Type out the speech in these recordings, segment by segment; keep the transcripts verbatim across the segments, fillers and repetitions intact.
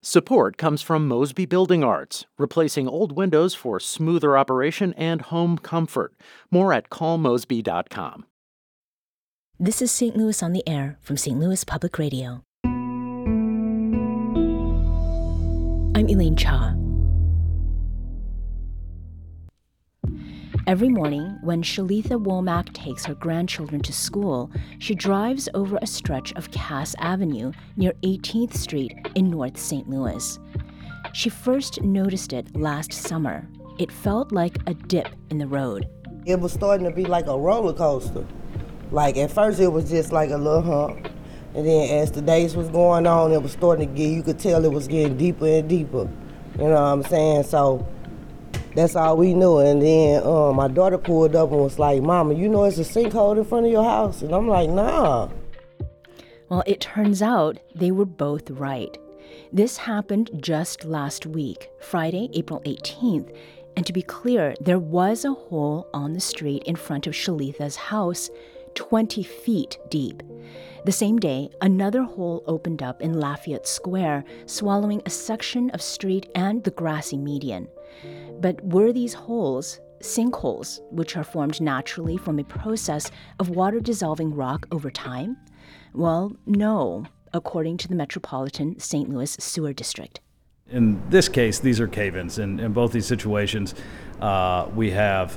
Support comes from Mosby Building Arts, replacing old windows for smoother operation and home comfort. More at call mosby dot com. This is Saint Louis on the Air from Saint Louis Public Radio. I'm Elaine Cha. Every morning, when Shalitha Womack takes her grandchildren to school, she drives over a stretch of Cass Avenue near eighteenth Street in North Saint Louis. She first noticed it last summer. It felt like a dip in the road. It was starting to be like a roller coaster. Like at first it was just like a little hump. And then as the days was going on, it was starting to get, you could tell it was getting deeper and deeper. You know what I'm saying? So that's all we knew. And then um, my daughter pulled up and was like, "Mama, you know it's a sinkhole in front of your house?" And I'm like, "Nah." Well, it turns out they were both right. This happened just last week, Friday, April eighteenth. And to be clear, there was a hole on the street in front of Shalitha's house, twenty feet deep. The same day, another hole opened up in Lafayette Square, swallowing a section of street and the grassy median. But were these holes sinkholes, which are formed naturally from a process of water-dissolving rock over time? Well, no, according to the Metropolitan Saint Louis Sewer District. In this case, these are cave-ins. In, in both these situations, uh, we have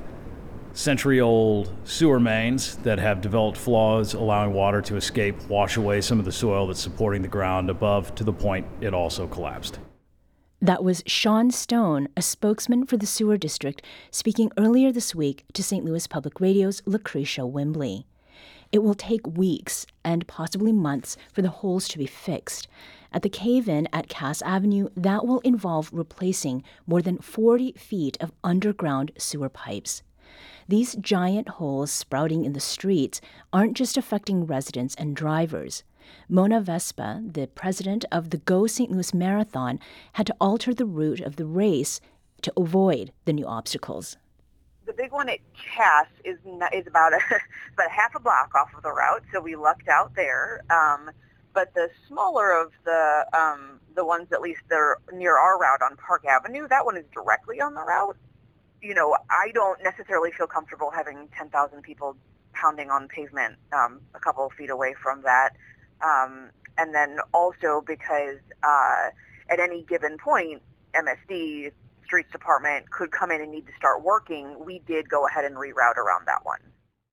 century-old sewer mains that have developed flaws, allowing water to escape, wash away some of the soil that's supporting the ground above to the point it also collapsed. That was Sean Stone, a spokesman for the sewer district, speaking earlier this week to Saint Louis Public Radio's Lucretia Wimbley. It will take weeks and possibly months for the holes to be fixed. At the cave-in at Cass Avenue, that will involve replacing more than forty feet of underground sewer pipes. These giant holes sprouting in the streets aren't just affecting residents and drivers. Mona Vespa, the president of the Go Saint Louis Marathon, had to alter the route of the race to avoid the new obstacles. The big one at Cass is is about a about a half a block off of the route, so we lucked out there. Um, but the smaller of the um, the ones, at least they're near our route on Park Avenue, that one is directly on the route. You know, I don't necessarily feel comfortable having ten thousand people pounding on pavement um, a couple of feet away from that. Um, and then also because uh, at any given point, M S D, Streets Department, could come in and need to start working. We did go ahead and reroute around that one.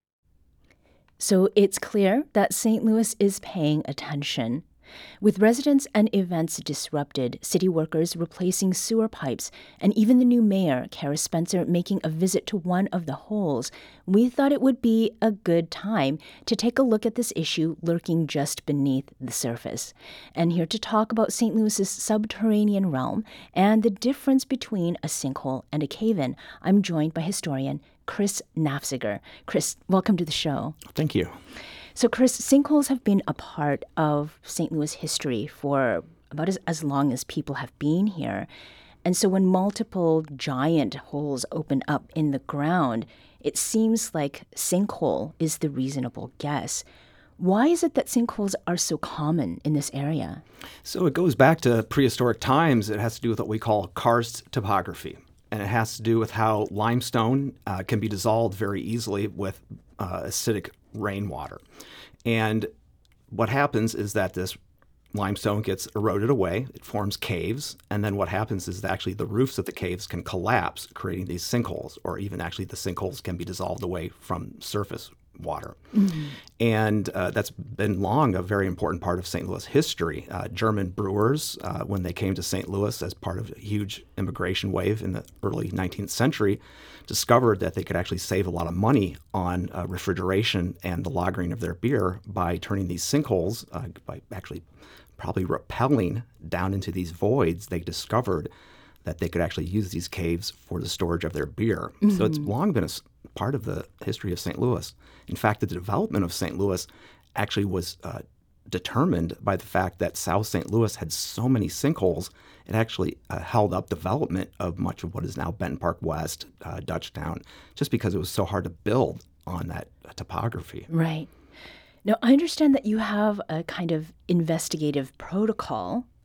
So it's clear that Saint Louis is paying attention. With residents and events disrupted, city workers replacing sewer pipes, and even the new mayor, Kara Spencer, making a visit to one of the holes, we thought it would be a good time to take a look at this issue lurking just beneath the surface. And here to talk about Saint Louis's subterranean realm and the difference between a sinkhole and a cave-in, I'm joined by historian Chris Nafziger. Chris, welcome to the show. Thank you. So, Chris, sinkholes have been a part of Saint Louis history for about as, as long as people have been here. And so when multiple giant holes open up in the ground, it seems like sinkhole is the reasonable guess. Why is it that sinkholes are so common in this area? So it goes back to prehistoric times. It has to do with what we call karst topography. And it has to do with how limestone uh, can be dissolved very easily with uh, acidic rainwater. And what happens is that this limestone gets eroded away, it forms caves, and then what happens is that actually the roofs of the caves can collapse, creating these sinkholes, or even actually the sinkholes can be dissolved away from surface water. Mm-hmm. And uh, that's been long a very important part of Saint Louis history. Uh, German brewers, uh, when they came to Saint Louis as part of a huge immigration wave in the early nineteenth century, discovered that they could actually save a lot of money on uh, refrigeration and the lagering of their beer by turning these sinkholes, uh, by actually probably rappelling down into these voids. They discovered that they could actually use these caves for the storage of their beer. Mm-hmm. So it's long been a part of the history of Saint Louis. In fact, the development of Saint Louis actually was uh, determined by the fact that South Saint Louis had so many sinkholes, it actually uh, held up development of much of what is now Benton Park West, uh, Dutchtown, just because it was so hard to build on that uh, topography. Right. Now, I understand that you have a kind of investigative protocol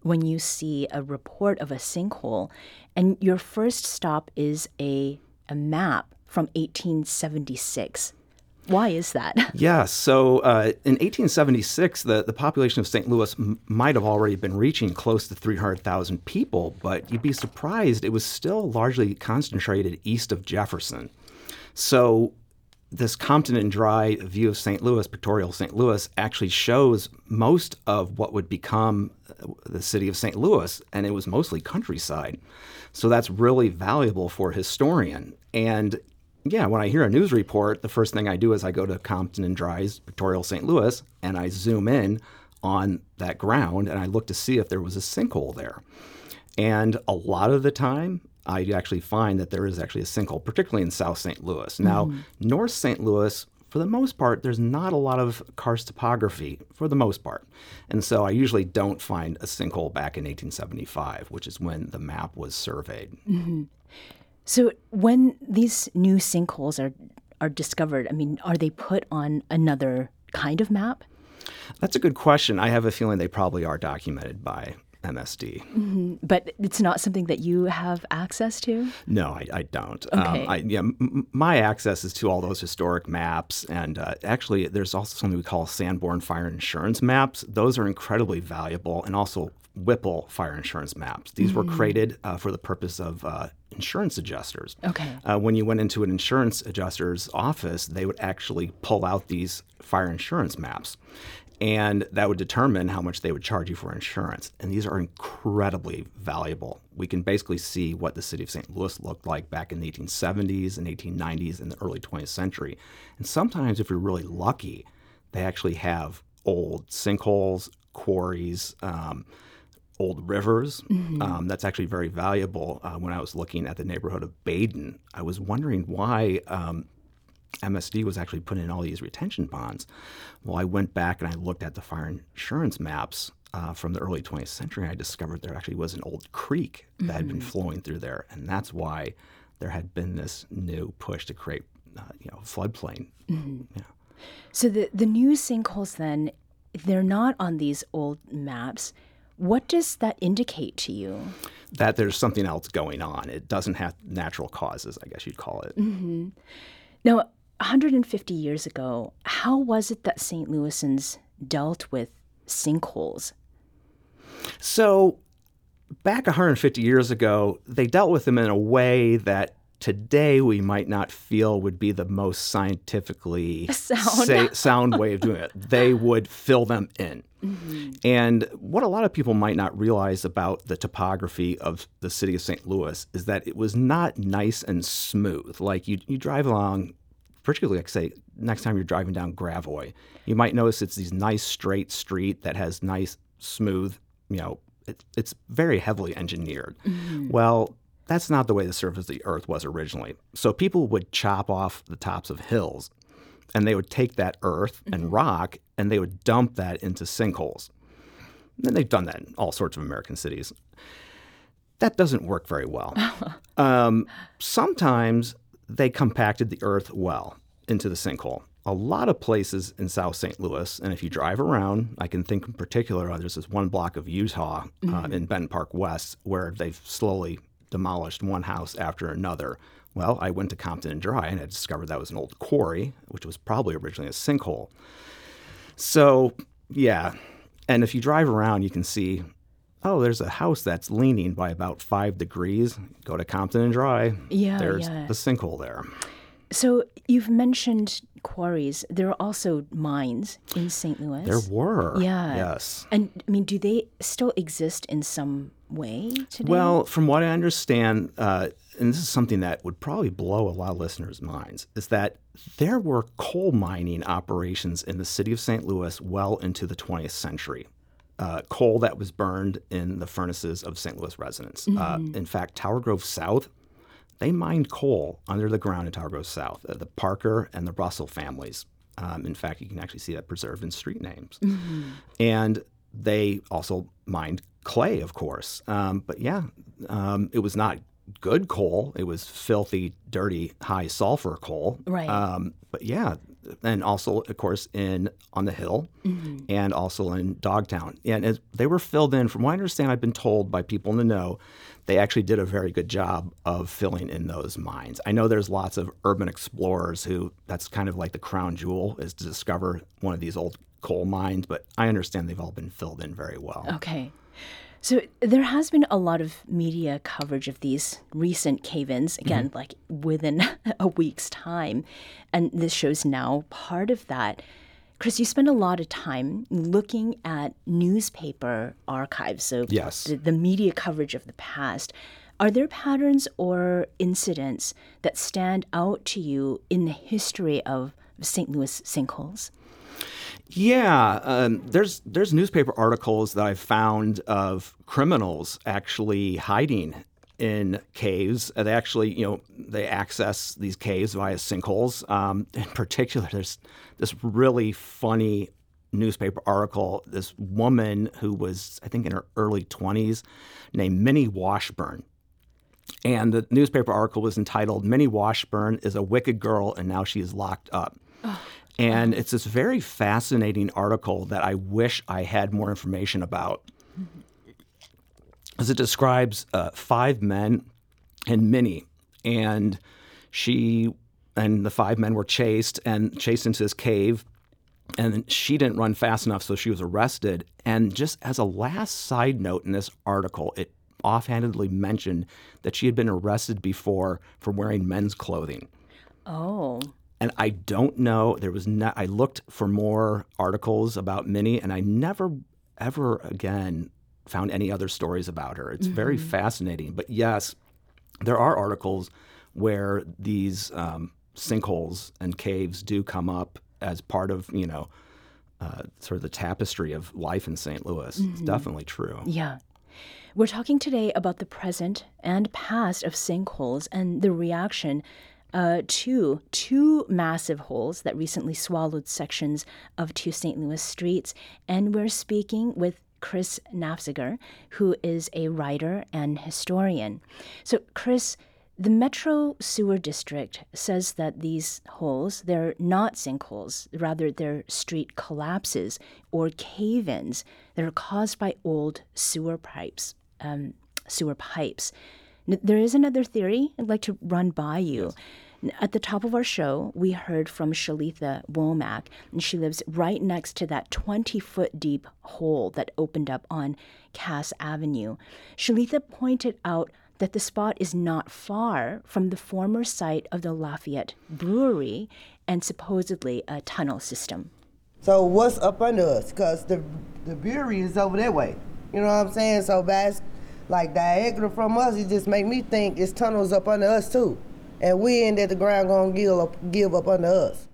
when you see a report of a sinkhole, and your first stop is a, a map from eighteen seventy-six. Why is that? Yeah, so uh, in eighteen seventy-six, the, the population of Saint Louis m- might have already been reaching close to three hundred thousand people, but you'd be surprised it was still largely concentrated east of Jefferson. So this Compton and Dry view of Saint Louis, pictorial Saint Louis, actually shows most of what would become the city of Saint Louis, and it was mostly countryside. So that's really valuable for a historian. And yeah, when I hear a news report, the first thing I do is I go to Compton and Dry's pictorial Saint Louis, and I zoom in on that ground, and I look to see if there was a sinkhole there. And a lot of the time, I actually find that there is actually a sinkhole, particularly in South Saint Louis. Now, mm-hmm. North Saint Louis, for the most part, there's not a lot of karst topography, for the most part. And so I usually don't find a sinkhole back in eighteen seventy-five, which is when the map was surveyed. Mm-hmm. So when these new sinkholes are, are discovered, I mean, are they put on another kind of map? That's a good question. I have a feeling they probably are documented by M S D. Mm-hmm. But it's not something that you have access to? No, I, I don't. Okay. Um, I, yeah, m- my access is to all those historic maps. And uh, actually, there's also something we call Sanborn Fire Insurance maps. Those are incredibly valuable, and also Whipple fire insurance maps. These mm-hmm. were created uh, for the purpose of uh, insurance adjusters. Okay. Uh, when you went into an insurance adjuster's office, they would actually pull out these fire insurance maps. And that would determine how much they would charge you for insurance. And these are incredibly valuable. We can basically see what the city of Saint Louis looked like back in the eighteen seventies and eighteen nineties and the early twentieth century. And sometimes, if you're really lucky, they actually have old sinkholes, quarries, um, old rivers. Mm-hmm. Um, that's actually very valuable. Uh, when I was looking at the neighborhood of Baden, I was wondering why um, M S D was actually putting in all these retention ponds. Well, I went back and I looked at the fire insurance maps uh, from the early twentieth century, and I discovered there actually was an old creek that mm-hmm. had been flowing through there, and that's why there had been this new push to create, uh, you know, floodplain. Mm-hmm. Yeah. So the the new sinkholes, then, if they're not on these old maps, what does that indicate to you? That there's something else going on. It doesn't have natural causes, I guess you'd call it. Mm-hmm. Now, one hundred fifty years ago, how was it that Saint Louisans dealt with sinkholes? So back one hundred fifty years ago, they dealt with them in a way that today we might not feel would be the most scientifically sound, say, sound way of doing it. They would fill them in. Mm-hmm. And what a lot of people might not realize about the topography of the city of Saint Louis is that it was not nice and smooth. Like you, you drive along, particularly, like say, next time you're driving down Gravois, you might notice it's these nice straight street that has nice, smooth, you know, it, it's very heavily engineered. Mm-hmm. Well, that's not the way the surface of the earth was originally. So people would chop off the tops of hills, and they would take that earth and rock, and they would dump that into sinkholes. And they've done that in all sorts of American cities. That doesn't work very well. um, sometimes they compacted the earth well into the sinkhole. A lot of places in South Saint Louis, and if you drive around, I can think in particular, uh, there's this one block of Utah uh, mm-hmm. in Benton Park West where they've slowly demolished one house after another. Well, I went to Compton and Dry, and I discovered that was an old quarry, which was probably originally a sinkhole. So, yeah. And if you drive around, you can see, oh, there's a house that's leaning by about five degrees. Go to Compton and Dry. Yeah, There's yeah. the sinkhole there. So you've mentioned quarries. There are also mines in Saint Louis. There were. Yeah. Yes. And, I mean, do they still exist in some way today? Well, from what I understand, uh, and this is something that would probably blow a lot of listeners' minds, is that there were coal mining operations in the city of Saint Louis well into the twentieth century. Uh, coal that was burned in the furnaces of Saint Louis residents. Mm-hmm. Uh, in fact, Tower Grove South, they mined coal under the ground in Tower Grove South. Uh, the Parker and the Russell families. Um, in fact, you can actually see that preserved in street names. Mm-hmm. And they also mined clay, of course. Um, but yeah, um, it was not good coal. It was filthy, dirty, high sulfur coal. Right. Um, but yeah, and also, of course, in on the Hill, mm-hmm. and also in Dogtown. And as they were filled in, from what I understand, I've been told by people in the know, they actually did a very good job of filling in those mines. I know there's lots of urban explorers who, that's kind of like the crown jewel, is to discover one of these old coal mines, but I understand they've all been filled in very well. Okay. So there has been a lot of media coverage of these recent cave-ins, again, mm-hmm. like within a week's time. And this show's now part of that. Chris, you spend a lot of time looking at newspaper archives, so yes. the, the media coverage of the past. Are there patterns or incidents that stand out to you in the history of Saint Louis sinkholes? Yeah, um, there's there's newspaper articles that I've found of criminals actually hiding in caves. They actually, you know, they access these caves via sinkholes. Um, in particular, there's this really funny newspaper article. This woman who was, I think, in her early twenties, named Minnie Washburn. And the newspaper article was entitled, "Minnie Washburn is a wicked girl and now she is locked up." Oh. And it's this very fascinating article that I wish I had more information about. As it describes uh, five men and Minnie, and she and the five men were chased and chased into this cave, and she didn't run fast enough, so she was arrested. And just as a last side note in this article, it offhandedly mentioned that she had been arrested before for wearing men's clothing. Oh. And I don't know, there was not, I looked for more articles about Minnie, and I never, ever again found any other stories about her. It's mm-hmm. very fascinating. But yes, there are articles where these um, sinkholes and caves do come up as part of, you know, uh, sort of the tapestry of life in Saint Louis. Mm-hmm. It's definitely true. Yeah. We're talking today about the present and past of sinkholes and the reaction Uh, to two massive holes that recently swallowed sections of two Saint Louis streets. And we're speaking with Chris Nafziger, who is a writer and historian. So, Chris, the Metro Sewer District says that these holes, they're not sinkholes, rather they're street collapses or cave-ins that are caused by old sewer pipes. Um, sewer pipes. There is another theory I'd like to run by you. Yes. At the top of our show, we heard from Shalitha Womack, and she lives right next to that twenty-foot deep hole that opened up on Cass Avenue. Shalitha pointed out that the spot is not far from the former site of the Lafayette Brewery and supposedly a tunnel system. So what's up under us? Because the, the brewery is over that way. You know what I'm saying? So that's like diagonal from us, it just make me think it's tunnels up under us too. And we ain't at the ground gonna give up, give up under us.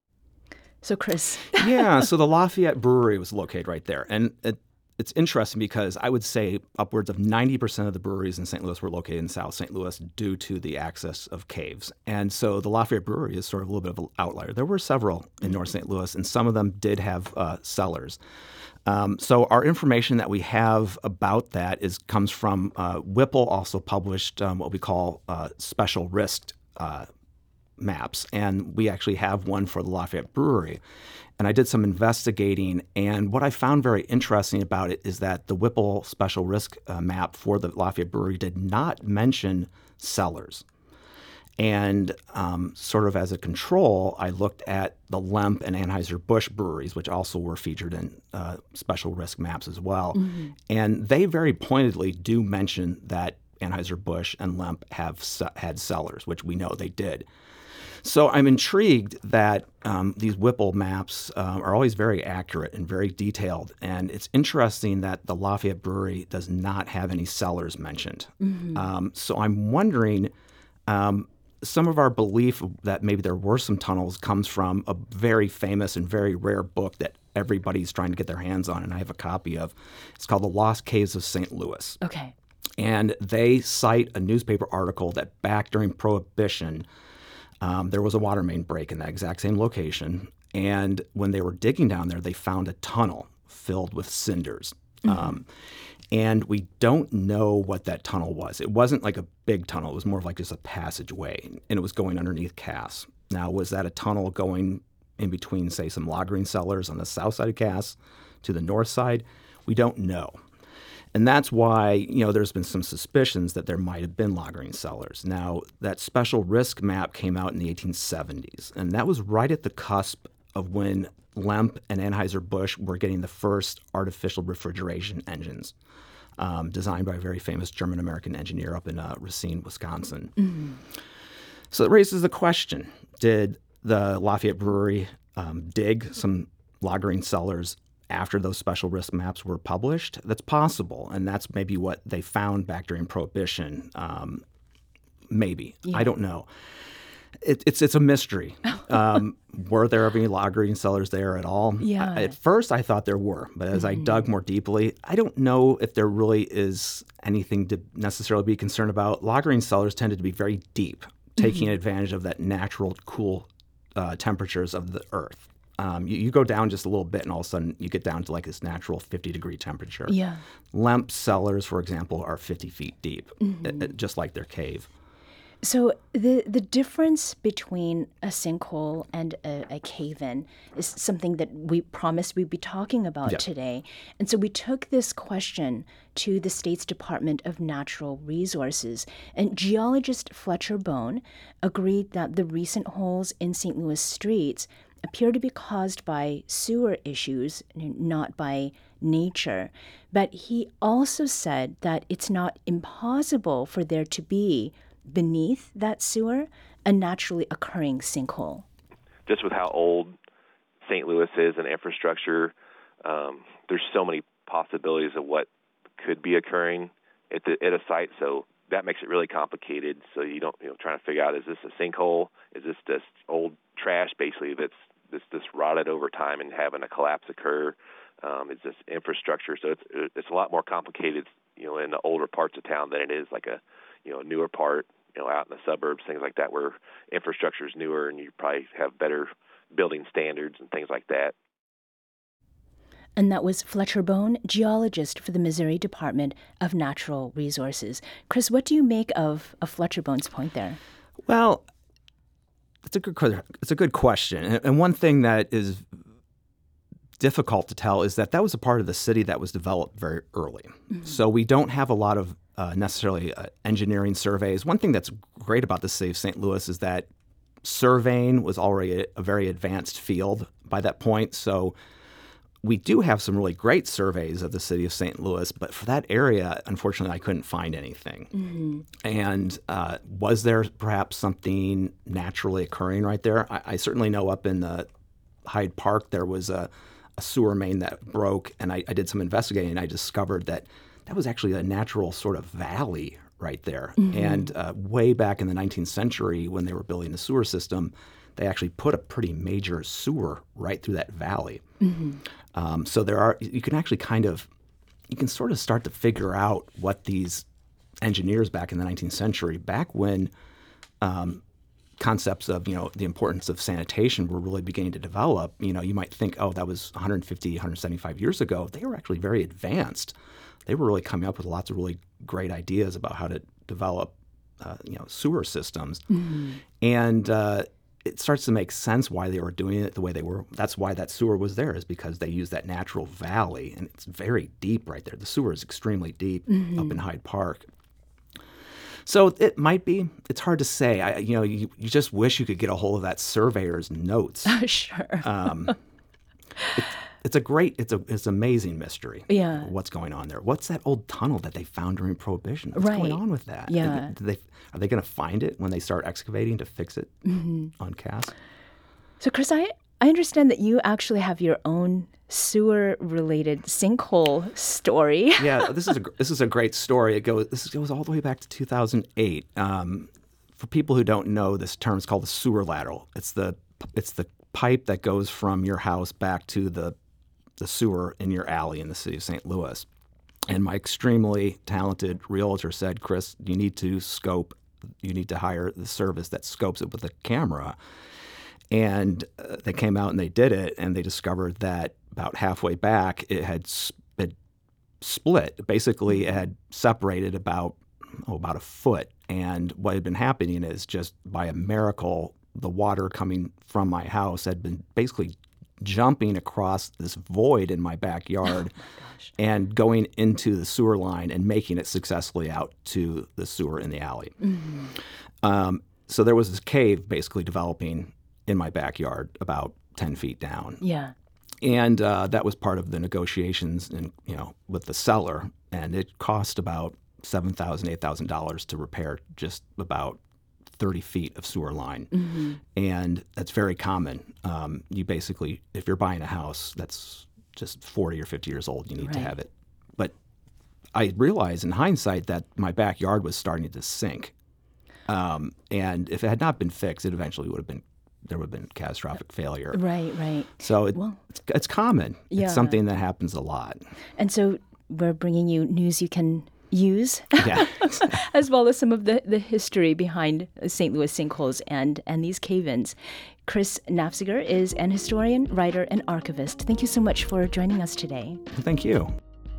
So, Chris. Yeah, so the Lafayette Brewery was located right there. And it, it's interesting because I would say upwards of ninety percent of the breweries in Saint Louis were located in South Saint Louis due to the access of caves. And so the Lafayette Brewery is sort of a little bit of an outlier. There were several in North Saint Louis, and some of them did have uh, cellars. Um, so our information that we have about that is comes from uh, Whipple also published um, what we call uh, special risk uh, maps, and we actually have one for the Lafayette Brewery. And I did some investigating, and what I found very interesting about it is that the Whipple special risk uh, map for the Lafayette Brewery did not mention cellars. And um, sort of as a control, I looked at the Lemp and Anheuser-Busch breweries, which also were featured in uh, special risk maps as well. Mm-hmm. And they very pointedly do mention that Anheuser-Busch and Lemp have se- had cellars, which we know they did. So I'm intrigued that um, these Whipple maps uh, are always very accurate and very detailed. And it's interesting that the Lafayette Brewery does not have any cellars mentioned. Mm-hmm. Um, so I'm wondering... Um, Some of our belief that maybe there were some tunnels comes from a very famous and very rare book that everybody's trying to get their hands on, and I have a copy of. It's called The Lost Caves of Saint Louis. Okay. And they cite a newspaper article that back during Prohibition, um, there was a water main break in that exact same location. And when they were digging down there, they found a tunnel filled with cinders. Mm-hmm. Um, And we don't know what that tunnel was. It wasn't like a big tunnel. It was more of like just a passageway, and it was going underneath Cass. Now, was that a tunnel going in between, say, some lagering cellars on the south side of Cass to the north side? We don't know. And that's why, you know, there's been some suspicions that there might have been lagering cellars. Now, that special risk map came out in the eighteen seventies, and that was right at the cusp of when Lemp and Anheuser-Busch were getting the first artificial refrigeration engines, um, designed by a very famous German-American engineer up in uh, Racine, Wisconsin. Mm-hmm. So it raises the question, did the Lafayette Brewery um, dig some lagering cellars after those special risk maps were published? That's possible, and that's maybe what they found back during Prohibition. Um, maybe. Yeah. I don't know. It, it's it's a mystery. Um, were there any lagering cellars there at all? Yeah. I, at first, I thought there were, but as mm-hmm. I dug more deeply, I don't know if there really is anything to necessarily be concerned about. Lagering cellars tended to be very deep, taking mm-hmm. advantage of that natural cool uh, temperatures of the earth. Um, you, you go down just a little bit, and all of a sudden you get down to like this natural fifty-degree temperature. Yeah. Lemp cellars, for example, are fifty feet deep, mm-hmm. it, just like their cave. So the the difference between a sinkhole and a, a cave-in is something that we promised we'd be talking about yep. today. And so we took this question to the state's Department of Natural Resources. And geologist Fletcher Bone agreed that the recent holes in Saint Louis streets appear to be caused by sewer issues, not by nature. But he also said that it's not impossible for there to be, beneath that sewer, a naturally occurring sinkhole. Just with how old Saint Louis is and infrastructure, um, there's so many possibilities of what could be occurring at, the, at a site. So that makes it really complicated. So you don't, you know, trying to figure out, is this a sinkhole? Is this just old trash, basically, that's that's just rotted over time and having a collapse occur? Um, it's just infrastructure. So it's it's a lot more complicated, you know, in the older parts of town than it is like a, you know, newer part, you know, out in the suburbs, things like that, where infrastructure is newer and you probably have better building standards and things like that. And that was Fletcher Bone, geologist for the Missouri Department of Natural Resources. Chris, what do you make of, of Fletcher Bone's point there? Well, it's a good it's a good question. And one thing that is difficult to tell is that that was a part of the city that was developed very early. Mm-hmm. So we don't have a lot of uh, necessarily uh, engineering surveys. One thing that's great about the city of Saint Louis is that surveying was already a, a very advanced field by that point. So we do have some really great surveys of the city of Saint Louis, but for that area, unfortunately, I couldn't find anything. Mm-hmm. And uh, was there perhaps something naturally occurring right there? I, I certainly know up in the Hyde Park there was a, a sewer main that broke, and I, I did some investigating, and I discovered that that was actually a natural sort of valley right there. Mm-hmm. And uh, way back in the nineteenth century, when they were building the sewer system, they actually put a pretty major sewer right through that valley. Mm-hmm. Um, so there are, you can actually kind of, you can sort of start to figure out what these engineers back in the nineteenth century, back when um, concepts of, you know, the importance of sanitation were really beginning to develop. You know, you might think, oh, that was one hundred fifty, one hundred seventy-five years ago. They were actually very advanced. They were really coming up with lots of really great ideas about how to develop, uh, you know, sewer systems. Mm-hmm. And uh, it starts to make sense why they were doing it the way they were. That's why that sewer was there, is because they used that natural valley, and it's very deep right there. The sewer is extremely deep mm-hmm. up in Hyde Park. So it might be. It's hard to say. I, you know, you, you just wish you could get a hold of that surveyor's notes. Sure. Um, it, it's a great, it's a, it's an amazing mystery. Yeah. What's going on there? What's that old tunnel that they found during Prohibition? What's right. going on with that? Yeah. Do they, are they going to find it when they start excavating to fix it mm-hmm. on Cass? So, Chris, I, I understand that you actually have your own sewer-related sinkhole story. Yeah, this is a this is a great story. It goes this goes all the way back to two thousand eight. Um, for people who don't know, this term is called the sewer lateral. It's the it's the pipe that goes from your house back to the the sewer in your alley in the city of Saint Louis. And my extremely talented realtor said, Chris, you need to scope, you need to hire the service that scopes it with a camera. And uh, they came out and they did it, and they discovered that about halfway back it had, it split. Basically, it had separated about, oh, about a foot. And what had been happening is, just by a miracle, the water coming from my house had been basically jumping across this void in my backyard Gosh. and going into the sewer line and making it successfully out to the sewer in the alley. Mm-hmm. Um, so there was this cave basically developing in my backyard about ten feet down. Yeah. And uh, that was part of the negotiations, and you know, with the seller, and it cost about seven thousand, eight thousand dollars to repair just about thirty feet of sewer line, Mm-hmm. and that's very common. Um, you basically, if you're buying a house that's just forty or fifty years old, you need to Right. have it. But I realized in hindsight that my backyard was starting to sink, um, and if it had not been fixed, it eventually would have been. There would have been catastrophic failure. Right, right. So it, Well- it's, it's common. Yeah. It's something that happens a lot. And so we're bringing you news you can use, Yeah. as well as some of the, the history behind Saint Louis sinkholes and, and these cave-ins. Chris Nafziger is an historian, writer, and archivist. Thank you so much for joining us today. Thank you.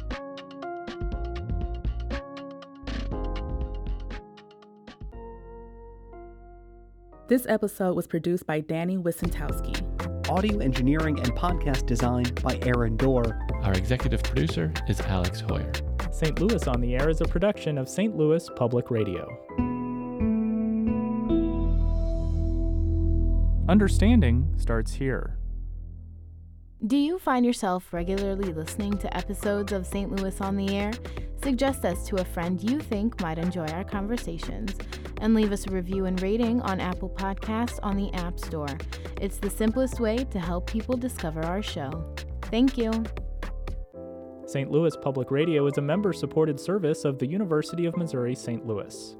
This episode was produced by Danny Wissentowski. Audio engineering and podcast design by Aaron Dorr. Our executive producer is Alex Hoyer. Saint Louis on the Air is a production of Saint Louis Public Radio. Understanding starts here. Do you find yourself regularly listening to episodes of Saint Louis on the Air? Suggest us to a friend you think might enjoy our conversations, and leave us a review and rating on Apple Podcasts on the App Store. It's the simplest way to help people discover our show. Thank you. Saint Louis Public Radio is a member-supported service of the University of Missouri Saint Louis.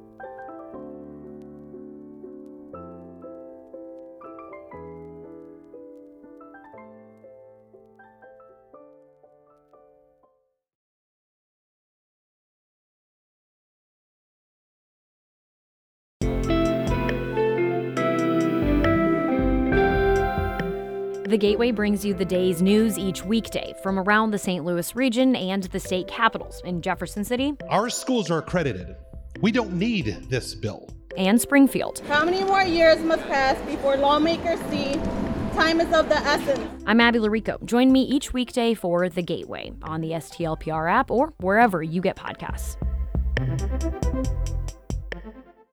The Gateway brings you the day's news each weekday from around the Saint Louis region and the state capitals in Jefferson City. Our schools are accredited. We don't need this bill. And Springfield. How many more years must pass before lawmakers see time is of the essence? I'm Abby Larico. Join me each weekday for The Gateway on the S T L P R app or wherever you get podcasts.